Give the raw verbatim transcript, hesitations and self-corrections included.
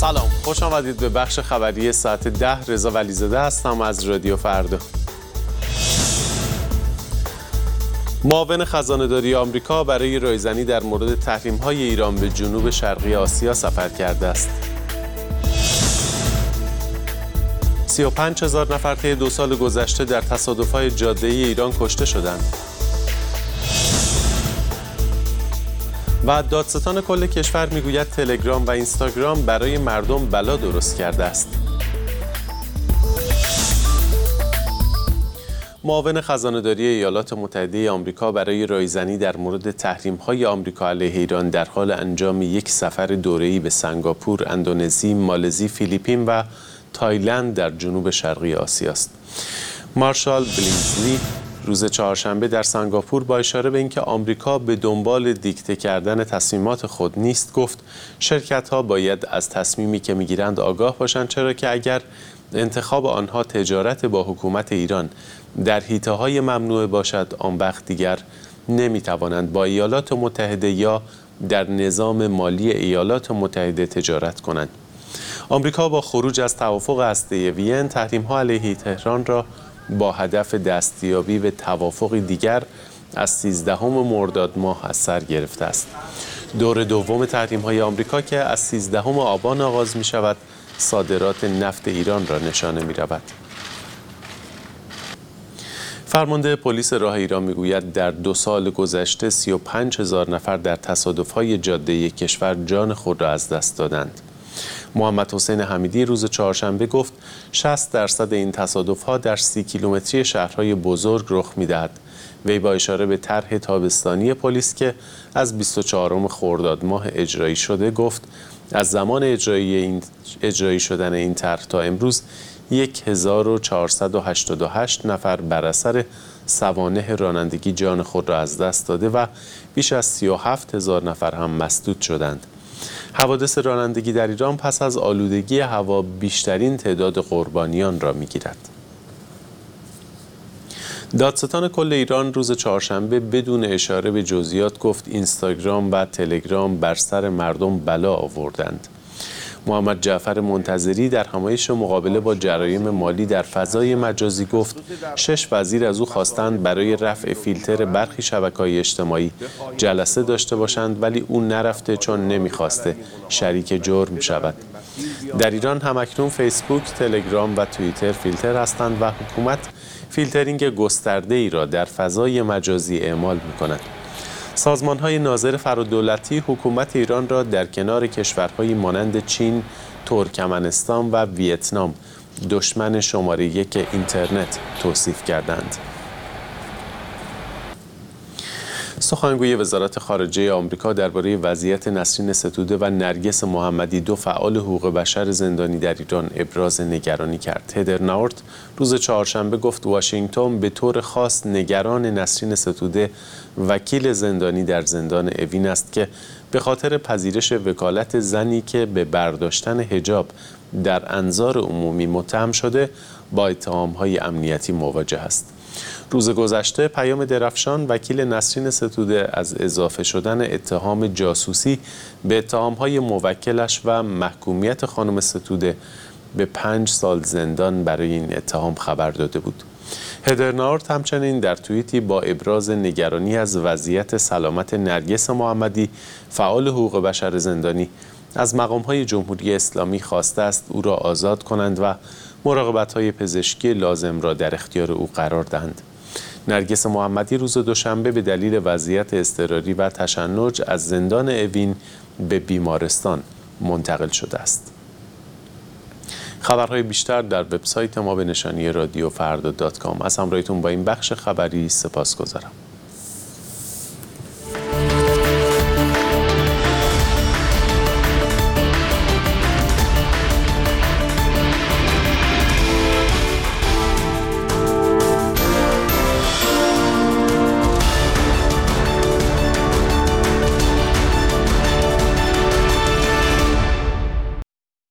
سلام، خوش آمدید به بخش خبری ساعت ده. رضا ولیزاده هستم از رادیو فردا. معاون خزانه‌داری آمریکا برای رایزنی در مورد تحریم‌های ایران به جنوب شرقی آسیا سفر کرده است. سی و پنج هزار نفر طی دو سال گذشته در تصادف‌های جاده‌ای ایران کشته شدند. و دادستان کل کشور میگوید تلگرام و اینستاگرام برای مردم بلا درست کرده است. معاون خزانه‌داری ایالات متحده آمریکا برای رایزنی در مورد تحریم‌های آمریکا علیه ایران در حال انجام یک سفر دوره‌ای به سنگاپور، اندونزی، مالزی، فیلیپین و تایلند در جنوب شرقی آسیا است. مارشال بلینزلی روز چهارشنبه در سنگاپور با اشاره به اینکه آمریکا به دنبال دیکته کردن تصمیمات خود نیست گفت شرکت‌ها باید از تصمیمی که می‌گیرند آگاه باشند، چرا که اگر انتخاب آنها تجارت با حکومت ایران در حیطه‌های ممنوع باشد، آن وقت دیگر نمی‌توانند با ایالات متحده یا در نظام مالی ایالات متحده تجارت کنند. آمریکا با خروج از توافق هسته‌ای وین تحریم‌ها علیه تهران را با هدف دستیابی به توافقی دیگر از سیزدهم مرداد ماه از سر گرفته است. دور دوم تحریم‌های آمریکا که از سیزدهم آبان آغاز می‌شود، صادرات نفت ایران را نشانه می‌رود. فرمانده پلیس راه ایران میگوید در دو سال گذشته سی و پنج هزار نفر در تصادف‌های جاده‌ای کشور جان خود را از دست دادند. محمد حسین حمیدی روز چهارشنبه گفت شصت درصد این تصادف‌ها در سی کیلومتری شهرهای بزرگ رخ می‌دهد. وی با اشاره به طرح تابستانی پلیس که از بیست و چهارم خرداد ماه اجرایی شده گفت از زمان اجرایی این اجرایی شدن این طرح تا امروز هزار و چهارصد و هشتاد و هشت نفر بر اثر سوانح رانندگی جان خود را از دست داده و بیش از سی و هفت هزار نفر هم مسدود شدند. حوادث رانندگی در ایران پس از آلودگی هوا بیشترین تعداد قربانیان را می‌گیرد. دادستان کل ایران روز چهارشنبه بدون اشاره به جزئیات گفت اینستاگرام و تلگرام بر سر مردم بلا آوردند. محمد جعفر منتظری در همایش مقابله با جرایم مالی در فضای مجازی گفت شش وزیر از او خواستند برای رفع فیلتر برخی شبکه‌های اجتماعی جلسه داشته باشند، ولی او نرفته چون نمیخواسته شریک جرم شود. در ایران همکنون فیسبوک، تلگرام و توییتر فیلتر هستند و حکومت فیلترینگ گسترده‌ای را در فضای مجازی اعمال می‌کند. سازمان‌های ناظر فرادولتی حکومت ایران را در کنار کشورهایی مانند چین، ترکمنستان و ویتنام دشمن شماره یک اینترنت توصیف کردند. سخنگوی وزارت خارجه آمریکا درباره وضعیت نسرین ستوده و نرگس محمدی، دو فعال حقوق بشر زندانی در ایران، ابراز نگرانی کرد. هدر ناورت روز چهارشنبه گفت واشنگتن به طور خاص نگران نسرین ستوده، وکیل زندانی در زندان اوین است که به خاطر پذیرش وکالت زنی که به برداشتن حجاب در انظار عمومی متهم شده با اتهام‌های امنیتی مواجه است. روز گذشته پیام درفشان وکیل نسرین ستوده از اضافه شدن اتهام جاسوسی به اتهام‌های موکلش و محکومیت خانم ستوده به پنج سال زندان برای این اتهام خبر داده بود. هدر ناورت همچنین در توییتی با ابراز نگرانی از وضعیت سلامت نرگس محمدی، فعال حقوق بشر زندانی، از مقام‌های جمهوری اسلامی خواسته است او را آزاد کنند و مراقبت‌های پزشکی لازم را در اختیار او قرار دهند. نرگس محمدی روز دوشنبه به دلیل وضعیت اضطراری و تشنج از زندان اوین به بیمارستان منتقل شده است. خبرهای بیشتر در وبسایت ما به نشانی رادیو فردا دات کام. از همراهیتون با این بخش خبری سپاسگزارم.